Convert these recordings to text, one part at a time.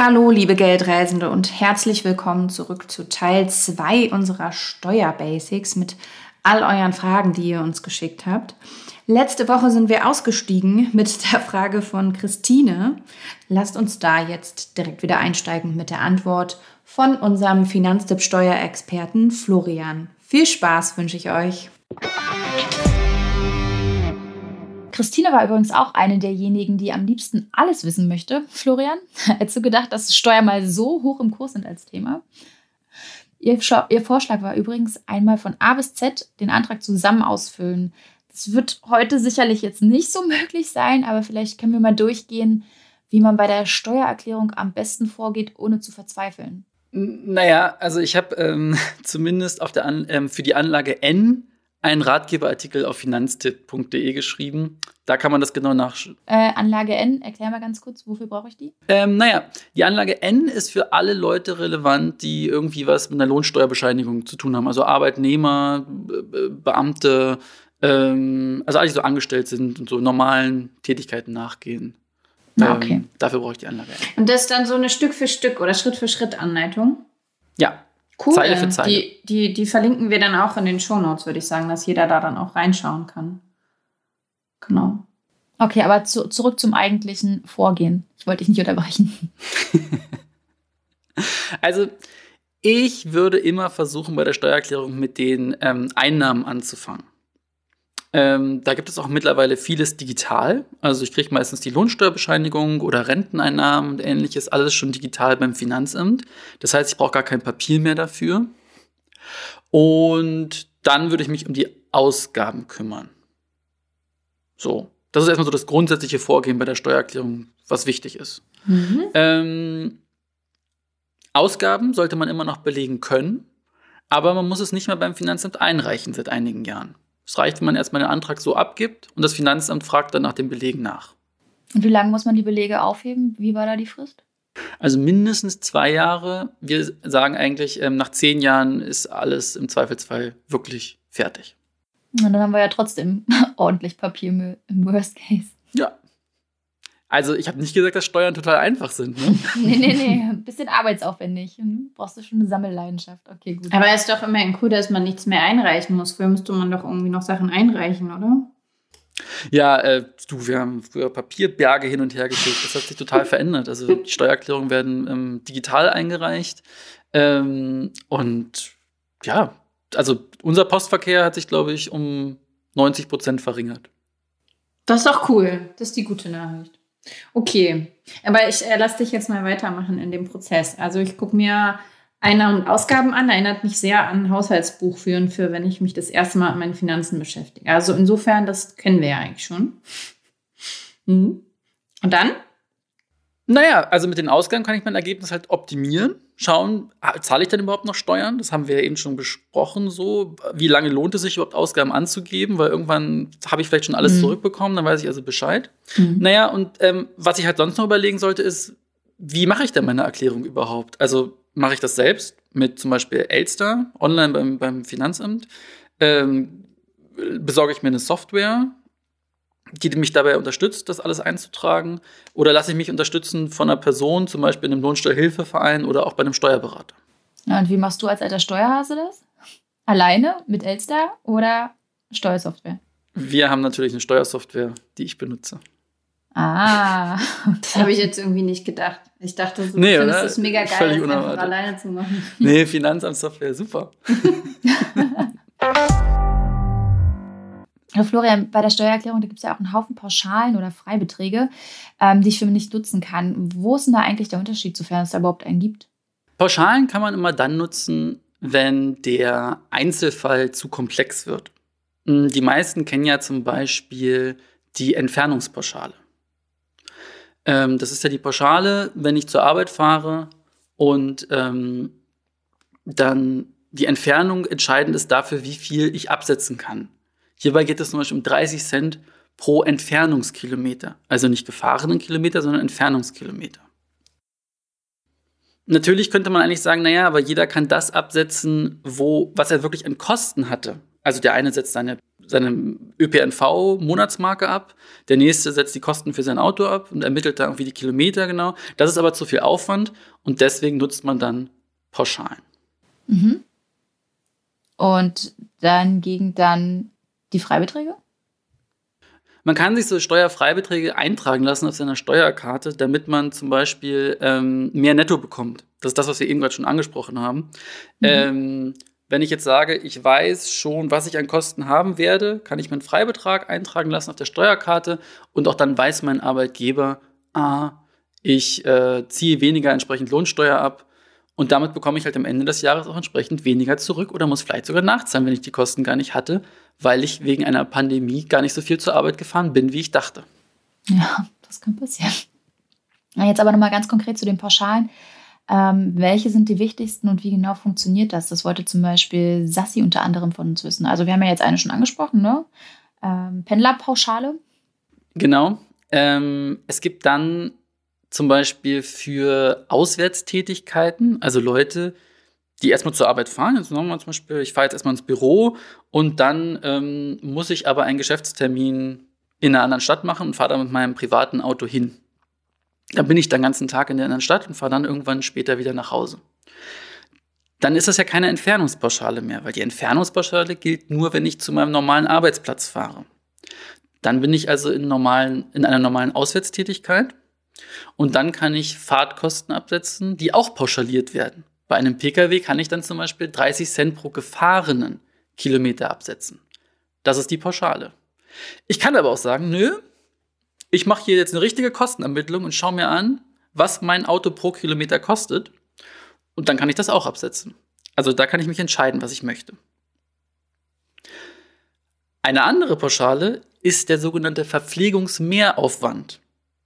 Hallo, liebe Geldreisende und herzlich willkommen zurück zu Teil 2 unserer Steuerbasics mit all euren Fragen, die ihr uns geschickt habt. Letzte Woche sind wir ausgestiegen mit der Frage von Christine. Lasst uns da jetzt direkt wieder einsteigen mit der Antwort von unserem Finanztipp-Steuerexperten Florian. Viel Spaß wünsche ich euch. Christine war übrigens auch eine derjenigen, die am liebsten alles wissen möchte. Florian, hättest du gedacht, dass Steuern mal so hoch im Kurs sind als Thema? Ihr Vorschlag war übrigens, einmal von A bis Z den Antrag zusammen ausfüllen. Das wird heute sicherlich jetzt nicht so möglich sein, aber vielleicht können wir mal durchgehen, wie man bei der Steuererklärung am besten vorgeht, ohne zu verzweifeln. Naja, also ich habe zumindest für die Anlage N einen Ratgeberartikel auf finanztipp.de geschrieben. Da kann man das genau nachschauen. Anlage N, erklär mal ganz kurz, wofür brauche ich die? Die Anlage N ist für alle Leute relevant, die irgendwie was mit einer Lohnsteuerbescheinigung zu tun haben. Also Arbeitnehmer, Beamte, also alle, die so angestellt sind und so normalen Tätigkeiten nachgehen. Okay. Dafür brauche ich die Anlage N. Und das ist dann so eine Stück für Stück oder Schritt für Schritt Anleitung? Ja. Cool. Zeile für Zeile. Die verlinken wir dann auch in den Shownotes, würde ich sagen, dass jeder da dann auch reinschauen kann. Genau. Okay, aber zurück zum eigentlichen Vorgehen. Ich wollte dich nicht unterbrechen. Also, ich würde immer versuchen, bei der Steuererklärung mit den Einnahmen anzufangen. Da gibt es auch mittlerweile vieles digital. Also ich kriege meistens die Lohnsteuerbescheinigung oder Renteneinnahmen und ähnliches, alles schon digital beim Finanzamt. Das heißt, ich brauche gar kein Papier mehr dafür. Und dann würde ich mich um die Ausgaben kümmern. So, das ist erstmal so das grundsätzliche Vorgehen bei der Steuererklärung, was wichtig ist. Ausgaben sollte man immer noch belegen können, aber man muss es nicht mehr beim Finanzamt einreichen seit einigen Jahren. Es reicht, wenn man erstmal den Antrag so abgibt und das Finanzamt fragt dann nach den Belegen nach. Und wie lange muss man die Belege aufheben? Wie war da die Frist? Also mindestens 2 Jahre. Wir sagen eigentlich, nach 10 Jahren ist alles im Zweifelsfall wirklich fertig. Und dann haben wir ja trotzdem ordentlich Papiermüll im Worst Case. Ja. Also ich habe nicht gesagt, dass Steuern total einfach sind. Ne? Nee. Ein bisschen arbeitsaufwendig. Brauchst du schon eine Sammelleidenschaft. Okay, gut. Aber es ist doch immerhin cool, dass man nichts mehr einreichen muss. Früher müsste man doch irgendwie noch Sachen einreichen, oder? Ja, wir haben früher Papierberge hin und her geschickt. Das hat sich total verändert. Also die Steuererklärungen werden digital eingereicht. Und ja, also unser Postverkehr hat sich, glaube ich, um 90% verringert. Das ist doch cool. Das ist die gute Nachricht. Okay, aber ich lasse dich jetzt mal weitermachen in dem Prozess. Also ich gucke mir Einnahmen und Ausgaben an. Erinnert mich sehr an Haushaltsbuch führen, für wenn ich mich das erste Mal mit meinen Finanzen beschäftige. Also insofern, das kennen wir ja eigentlich schon. Und dann? Naja, also mit den Ausgaben kann ich mein Ergebnis halt optimieren. Schauen, zahle ich denn überhaupt noch Steuern? Das haben wir ja eben schon besprochen. So, wie lange lohnt es sich überhaupt, Ausgaben anzugeben? Weil irgendwann habe ich vielleicht schon alles zurückbekommen, dann weiß ich also Bescheid. Naja, und was ich halt sonst noch überlegen sollte, ist, wie mache ich denn meine Erklärung überhaupt? Also mache ich das selbst mit zum Beispiel Elster online beim Finanzamt? Besorge ich mir eine Software, die mich dabei unterstützt, das alles einzutragen? Oder lasse ich mich unterstützen von einer Person, zum Beispiel in einem Lohnsteuerhilfeverein oder auch bei einem Steuerberater? Ja, und wie machst du als alter Steuerhase das? Alleine mit Elster oder Steuersoftware? Wir haben natürlich eine Steuersoftware, die ich benutze. Ah. Das habe ich jetzt irgendwie nicht gedacht. Ich dachte, du findest es mega geil, das einfach alleine zu machen. Nee, Finanzamtssoftware, super. Florian, bei der Steuererklärung, da gibt es ja auch einen Haufen Pauschalen oder Freibeträge, die ich für mich nicht nutzen kann. Wo ist denn da eigentlich der Unterschied, sofern es da überhaupt einen gibt? Pauschalen kann man immer dann nutzen, wenn der Einzelfall zu komplex wird. Die meisten kennen ja zum Beispiel die Entfernungspauschale. Das ist ja die Pauschale, wenn ich zur Arbeit fahre und dann die Entfernung entscheidend ist dafür, wie viel ich absetzen kann. Hierbei geht es zum Beispiel um 30 Cent pro Entfernungskilometer. Also nicht gefahrenen Kilometer, sondern Entfernungskilometer. Natürlich könnte man eigentlich sagen, naja, aber jeder kann das absetzen, was er wirklich an Kosten hatte. Also der eine setzt seine seine ÖPNV-Monatsmarke ab. Der nächste setzt die Kosten für sein Auto ab und ermittelt da irgendwie die Kilometer genau. Das ist aber zu viel Aufwand und deswegen nutzt man dann Pauschalen. Mhm. Und dann gegen die Freibeträge? Man kann sich so Steuerfreibeträge eintragen lassen auf seiner Steuerkarte, damit man zum Beispiel mehr Netto bekommt. Das ist das, was wir eben gerade schon angesprochen haben. Wenn ich jetzt sage, ich weiß schon, was ich an Kosten haben werde, kann ich meinen Freibetrag eintragen lassen auf der Steuerkarte und auch dann weiß mein Arbeitgeber, ich ziehe weniger entsprechend Lohnsteuer ab und damit bekomme ich halt am Ende des Jahres auch entsprechend weniger zurück oder muss vielleicht sogar nachzahlen, wenn ich die Kosten gar nicht hatte, weil ich wegen einer Pandemie gar nicht so viel zur Arbeit gefahren bin, wie ich dachte. Ja, das kann passieren. Jetzt aber nochmal ganz konkret zu den Pauschalen. Welche sind die wichtigsten und wie genau funktioniert das? Das wollte zum Beispiel Sassi unter anderem von uns wissen. Also wir haben ja jetzt eine schon angesprochen, ne? Pendlerpauschale. Genau. Es gibt dann zum Beispiel für Auswärtstätigkeiten, also Leute, die erstmal zur Arbeit fahren. Jetzt sagen wir zum Beispiel, ich fahre jetzt erstmal ins Büro und dann muss ich aber einen Geschäftstermin in einer anderen Stadt machen und fahre dann mit meinem privaten Auto hin. Dann bin ich den ganzen Tag in der anderen Stadt und fahre dann irgendwann später wieder nach Hause. Dann ist das ja keine Entfernungspauschale mehr, weil die Entfernungspauschale gilt nur, wenn ich zu meinem normalen Arbeitsplatz fahre. Dann bin ich also in einer normalen Auswärtstätigkeit und dann kann ich Fahrtkosten absetzen, die auch pauschaliert werden. Bei einem Pkw kann ich dann zum Beispiel 30 Cent pro gefahrenen Kilometer absetzen. Das ist die Pauschale. Ich kann aber auch sagen, nö, ich mache hier jetzt eine richtige Kostenermittlung und schaue mir an, was mein Auto pro Kilometer kostet. Und dann kann ich das auch absetzen. Also da kann ich mich entscheiden, was ich möchte. Eine andere Pauschale ist der sogenannte Verpflegungsmehraufwand.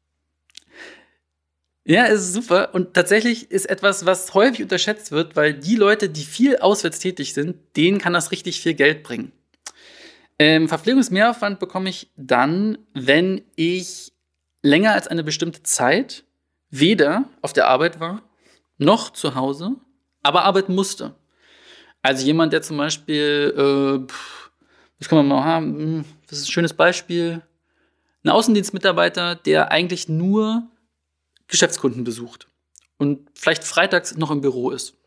Ja, ist super. Und tatsächlich ist etwas, was häufig unterschätzt wird, weil die Leute, die viel auswärts tätig sind, denen kann das richtig viel Geld bringen. Verpflegungsmehraufwand bekomme ich dann, wenn ich länger als eine bestimmte Zeit weder auf der Arbeit war, noch zu Hause, aber arbeiten musste. Also jemand, der zum Beispiel, was kann man mal haben, das ist ein schönes Beispiel, ein Außendienstmitarbeiter, der eigentlich nur Geschäftskunden besucht und vielleicht freitags noch im Büro ist.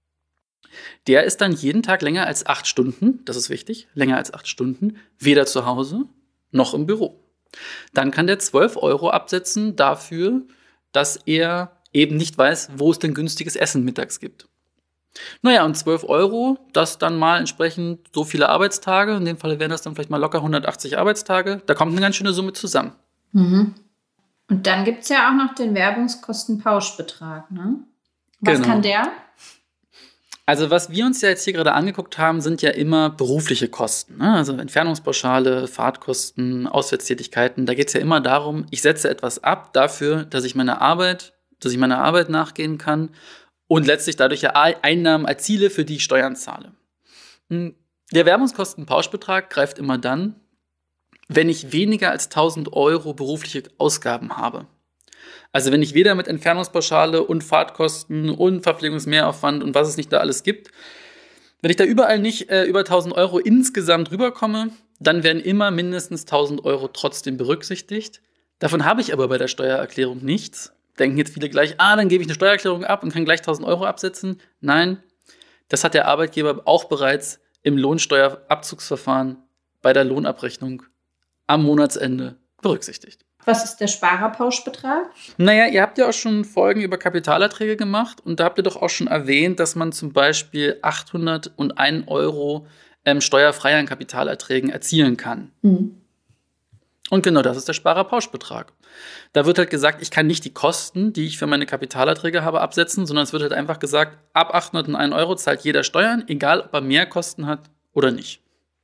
Der ist dann jeden Tag länger als 8 Stunden, das ist wichtig, länger als 8 Stunden, weder zu Hause noch im Büro. Dann kann der 12 € absetzen dafür, dass er eben nicht weiß, wo es denn günstiges Essen mittags gibt. Naja, und 12 €, das dann mal entsprechend so viele Arbeitstage, in dem Fall wären das dann vielleicht mal locker 180 Arbeitstage, da kommt eine ganz schöne Summe zusammen. Mhm. Und dann gibt es ja auch noch den Werbungskostenpauschbetrag, ne? Was Genau. kann der? Also was wir uns ja jetzt hier gerade angeguckt haben, sind ja immer berufliche Kosten, ne? Also Entfernungspauschale, Fahrtkosten, Auswärtstätigkeiten. Da geht es ja immer darum, ich setze etwas ab dafür, dass ich meiner Arbeit nachgehen kann und letztlich dadurch ja Einnahmen erziele, für die ich Steuern zahle. Der Werbungskostenpauschbetrag greift immer dann, wenn ich weniger als 1.000 € berufliche Ausgaben habe. Also wenn ich weder mit Entfernungspauschale und Fahrtkosten und Verpflegungsmehraufwand und was es nicht da alles gibt, wenn ich da überall nicht über 1.000 € insgesamt rüberkomme, dann werden immer mindestens 1.000 € trotzdem berücksichtigt. Davon habe ich aber bei der Steuererklärung nichts. Denken jetzt viele gleich, dann gebe ich eine Steuererklärung ab und kann gleich 1.000 € absetzen. Nein, das hat der Arbeitgeber auch bereits im Lohnsteuerabzugsverfahren bei der Lohnabrechnung am Monatsende berücksichtigt. Was ist der Sparerpauschbetrag? Naja, ihr habt ja auch schon Folgen über Kapitalerträge gemacht und da habt ihr doch auch schon erwähnt, dass man zum Beispiel 801 € steuerfrei an Kapitalerträgen erzielen kann. Mhm. Und genau das ist der Sparerpauschbetrag. Da wird halt gesagt, ich kann nicht die Kosten, die ich für meine Kapitalerträge habe, absetzen, sondern es wird halt einfach gesagt, ab 801 € zahlt jeder Steuern, egal ob er mehr Kosten hat oder nicht.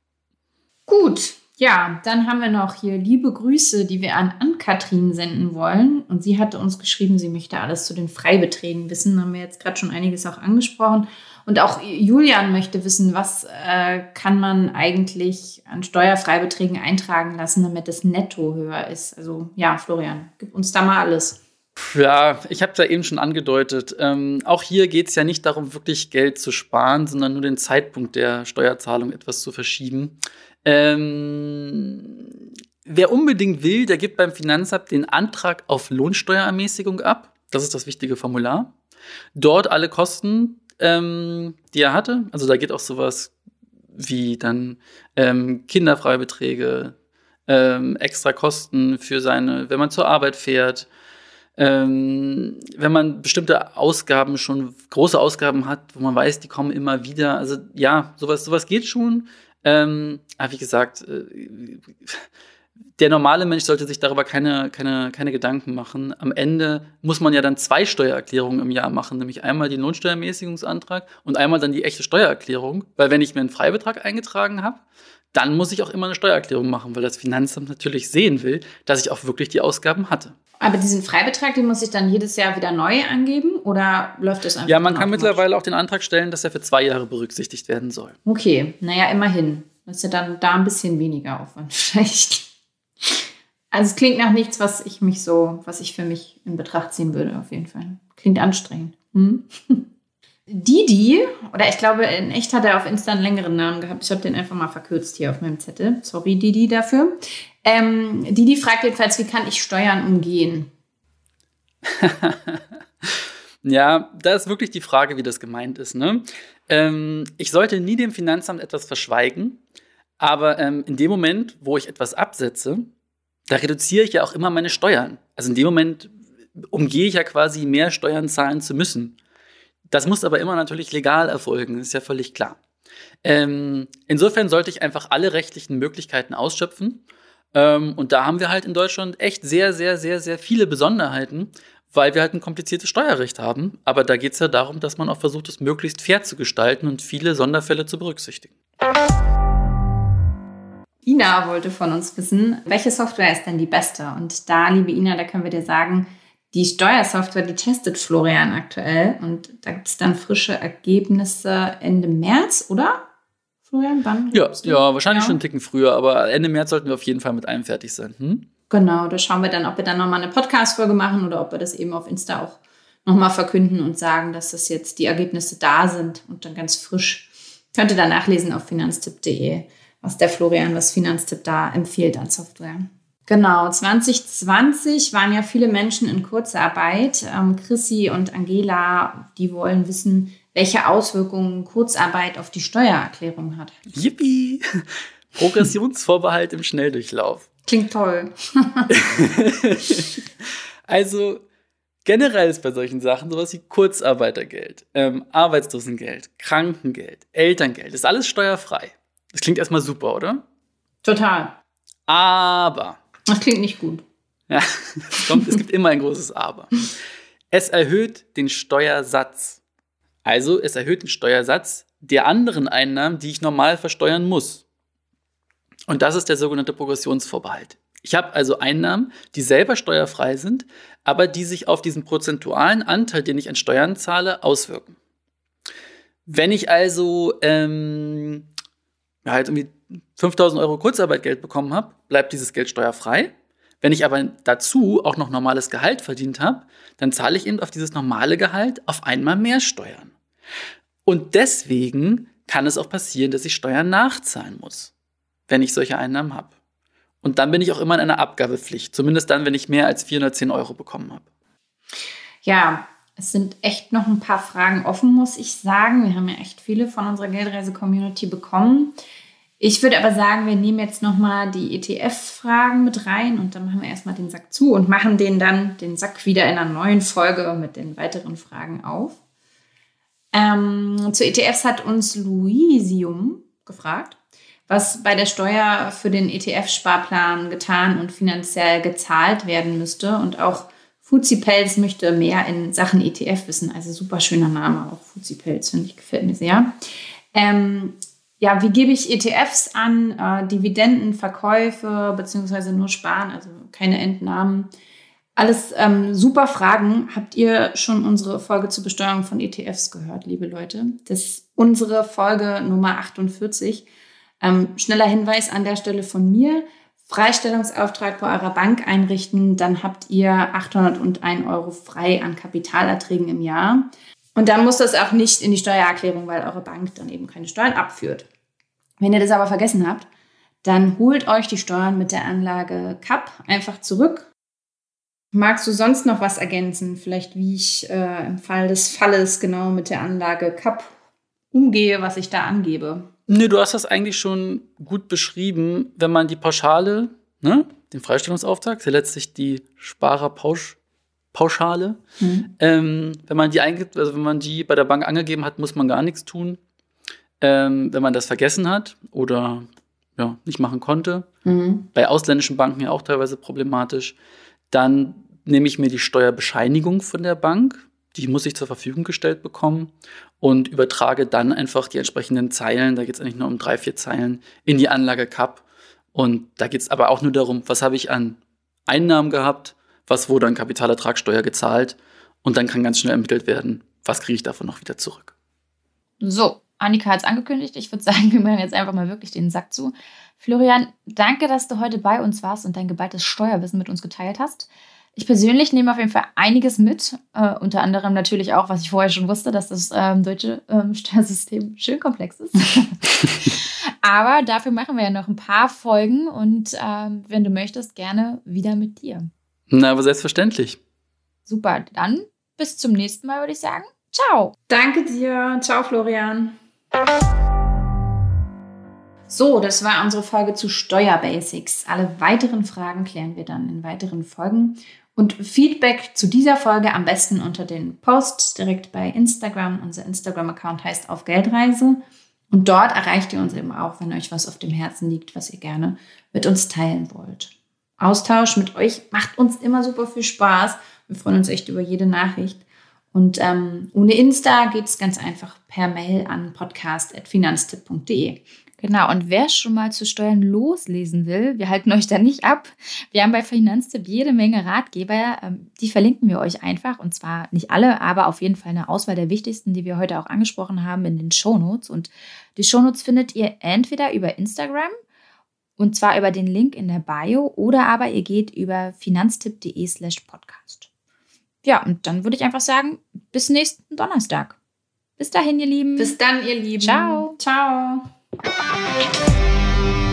Gut. Ja, dann haben wir noch hier liebe Grüße, die wir an Ann-Kathrin senden wollen. Und sie hatte uns geschrieben, sie möchte alles zu den Freibeträgen wissen. Da haben wir jetzt gerade schon einiges auch angesprochen. Und auch Julian möchte wissen, was kann man eigentlich an Steuerfreibeträgen eintragen lassen, damit das Netto höher ist. Also ja, Florian, gib uns da mal alles. Ja, ich habe es ja eben schon angedeutet. Auch hier geht es ja nicht darum, wirklich Geld zu sparen, sondern nur den Zeitpunkt der Steuerzahlung etwas zu verschieben. Wer unbedingt will, der gibt beim Finanzamt den Antrag auf Lohnsteuerermäßigung ab. Das ist das wichtige Formular. Dort alle Kosten, die er hatte. Also da geht auch sowas wie dann Kinderfreibeträge, extra Kosten für wenn man zur Arbeit fährt, wenn man bestimmte Ausgaben schon, große Ausgaben hat, wo man weiß, die kommen immer wieder. Also ja, sowas geht schon. Aber wie gesagt, der normale Mensch sollte sich darüber keine Gedanken machen. Am Ende muss man ja dann 2 Steuererklärungen im Jahr machen, nämlich einmal den Lohnsteuerermäßigungsantrag und einmal dann die echte Steuererklärung. Weil wenn ich mir einen Freibetrag eingetragen habe, dann muss ich auch immer eine Steuererklärung machen, weil das Finanzamt natürlich sehen will, dass ich auch wirklich die Ausgaben hatte. Aber diesen Freibetrag, den muss ich dann jedes Jahr wieder neu angeben oder läuft das einfach? Ja, man kann mittlerweile auch den Antrag stellen, dass er für 2 Jahre berücksichtigt werden soll. Okay, naja, immerhin. Das ist ja dann da ein bisschen weniger Aufwand vielleicht. Also es klingt nach nichts, was ich für mich in Betracht ziehen würde, auf jeden Fall. Klingt anstrengend. Didi, oder ich glaube, in echt hat er auf Insta einen längeren Namen gehabt. Ich habe den einfach mal verkürzt hier auf meinem Zettel. Sorry, Didi, dafür. Didi fragt jedenfalls, wie kann ich Steuern umgehen? Ja, da ist wirklich die Frage, wie das gemeint ist. Ne? Ich sollte nie dem Finanzamt etwas verschweigen, aber in dem Moment, wo ich etwas absetze, da reduziere ich ja auch immer meine Steuern. Also in dem Moment umgehe ich ja quasi mehr Steuern zahlen zu müssen. Das muss aber immer natürlich legal erfolgen, ist ja völlig klar. Insofern sollte ich einfach alle rechtlichen Möglichkeiten ausschöpfen. Und da haben wir halt in Deutschland echt sehr, sehr, sehr, sehr viele Besonderheiten, weil wir halt ein kompliziertes Steuerrecht haben. Aber da geht es ja darum, dass man auch versucht, es möglichst fair zu gestalten und viele Sonderfälle zu berücksichtigen. Ina wollte von uns wissen, welche Software ist denn die beste? Und da, liebe Ina, da können wir dir sagen, die Steuersoftware, die testet Florian aktuell. Und da gibt es dann frische Ergebnisse Ende März, oder? Florian, wann? Ja, wahrscheinlich schon einen Ticken früher, aber Ende März sollten wir auf jeden Fall mit allem fertig sein. Genau, da schauen wir dann, ob wir dann nochmal eine Podcast-Folge machen oder ob wir das eben auf Insta auch nochmal verkünden und sagen, dass das jetzt die Ergebnisse da sind und dann ganz frisch. Könnt ihr dann nachlesen auf finanztipp.de, was Finanztipp da empfiehlt an Software. Genau, 2020 waren ja viele Menschen in Kurzarbeit. Chrissy und Angela, die wollen wissen, welche Auswirkungen Kurzarbeit auf die Steuererklärung hat. Yippie! Progressionsvorbehalt im Schnelldurchlauf. Klingt toll. Also generell ist bei solchen Sachen sowas wie Kurzarbeitergeld, Arbeitslosengeld, Krankengeld, Elterngeld, ist alles steuerfrei. Das klingt erstmal super, oder? Total. Aber. Das klingt nicht gut. Ja, es gibt immer ein großes Aber. Es erhöht den Steuersatz. Also es erhöht den Steuersatz der anderen Einnahmen, die ich normal versteuern muss. Und das ist der sogenannte Progressionsvorbehalt. Ich habe also Einnahmen, die selber steuerfrei sind, aber die sich auf diesen prozentualen Anteil, den ich an Steuern zahle, auswirken. Wenn ich also halt irgendwie 5.000 Euro Kurzarbeitgeld bekommen habe, bleibt dieses Geld steuerfrei. Wenn ich aber dazu auch noch normales Gehalt verdient habe, dann zahle ich eben auf dieses normale Gehalt auf einmal mehr Steuern. Und deswegen kann es auch passieren, dass ich Steuern nachzahlen muss, wenn ich solche Einnahmen habe. Und dann bin ich auch immer in einer Abgabepflicht, zumindest dann, wenn ich mehr als 410 Euro bekommen habe. Ja, es sind echt noch ein paar Fragen offen, muss ich sagen. Wir haben ja echt viele von unserer Geldreise-Community bekommen. Ich würde aber sagen, wir nehmen jetzt nochmal die ETF-Fragen mit rein und dann machen wir erstmal den Sack zu und machen den Sack wieder in einer neuen Folge mit den weiteren Fragen auf. Zu ETFs hat uns Luisium gefragt, was bei der Steuer für den ETF-Sparplan getan und finanziell gezahlt werden müsste. Und auch Fuzipelz möchte mehr in Sachen ETF wissen. Also super schöner Name, auch Fuzipelz, finde ich, gefällt mir sehr. Ja, wie gebe ich ETFs an? Dividenden, Verkäufe, beziehungsweise nur Sparen, also keine Entnahmen. Alles super Fragen. Habt ihr schon unsere Folge zur Besteuerung von ETFs gehört, liebe Leute? Das ist unsere Folge Nummer 48. Schneller Hinweis an der Stelle von mir. Freistellungsauftrag bei eurer Bank einrichten, dann habt ihr 801 Euro frei an Kapitalerträgen im Jahr. Und dann muss das auch nicht in die Steuererklärung, weil eure Bank dann eben keine Steuern abführt. Wenn ihr das aber vergessen habt, dann holt euch die Steuern mit der Anlage CAP einfach zurück. Magst du sonst noch was ergänzen? Vielleicht wie ich im Fall des Falles genau mit der Anlage CAP umgehe, was ich da angebe? Nee, du hast das eigentlich schon gut beschrieben. Wenn man die Pauschale, ne, den Freistellungsauftrag, ist ja letztlich die Sparerpauschale, wenn man die eingibt, also wenn man die bei der Bank angegeben hat, muss man gar nichts tun. Wenn man das vergessen hat oder nicht machen konnte, bei ausländischen Banken ja auch teilweise problematisch, dann nehme ich mir die Steuerbescheinigung von der Bank, die muss ich zur Verfügung gestellt bekommen und übertrage dann einfach die entsprechenden Zeilen, da geht es eigentlich nur um 3-4 Zeilen, in die Anlage CAP. Und da geht es aber auch nur darum, was habe ich an Einnahmen gehabt, was wurde an Kapitalertragssteuer gezahlt und dann kann ganz schnell ermittelt werden, was kriege ich davon noch wieder zurück. So, Annika hat es angekündigt. Ich würde sagen, wir machen jetzt einfach mal wirklich den Sack zu. Florian, danke, dass du heute bei uns warst und dein geballtes Steuerwissen mit uns geteilt hast. Ich persönlich nehme auf jeden Fall einiges mit. Unter anderem natürlich auch, was ich vorher schon wusste, dass das deutsche Steuersystem schön komplex ist. Aber dafür machen wir ja noch ein paar Folgen und wenn du möchtest, gerne wieder mit dir. Na, aber selbstverständlich. Super, dann bis zum nächsten Mal, würde ich sagen. Ciao. Danke dir. Ciao, Florian. So, das war unsere Folge zu Steuerbasics. Alle weiteren Fragen klären wir dann in weiteren Folgen. Und Feedback zu dieser Folge am besten unter den Posts direkt bei Instagram. Unser Instagram-Account heißt Auf Geldreise. Und dort erreicht ihr uns eben auch, wenn euch was auf dem Herzen liegt, was ihr gerne mit uns teilen wollt. Austausch mit euch macht uns immer super viel Spaß. Wir freuen uns echt über jede Nachricht. Und ohne Insta geht es ganz einfach per Mail an podcast@finanztipp.de. Genau, und wer schon mal zu Steuern loslesen will, wir halten euch da nicht ab. Wir haben bei Finanztipp jede Menge Ratgeber, die verlinken wir euch einfach. Und zwar nicht alle, aber auf jeden Fall eine Auswahl der wichtigsten, die wir heute auch angesprochen haben in den Shownotes. Und die Shownotes findet ihr entweder über Instagram, und zwar über den Link in der Bio, oder aber ihr geht über finanztipp.de/podcast. Ja, und dann würde ich einfach sagen, bis nächsten Donnerstag. Bis dahin, ihr Lieben. Bis dann, ihr Lieben. Ciao. Ciao.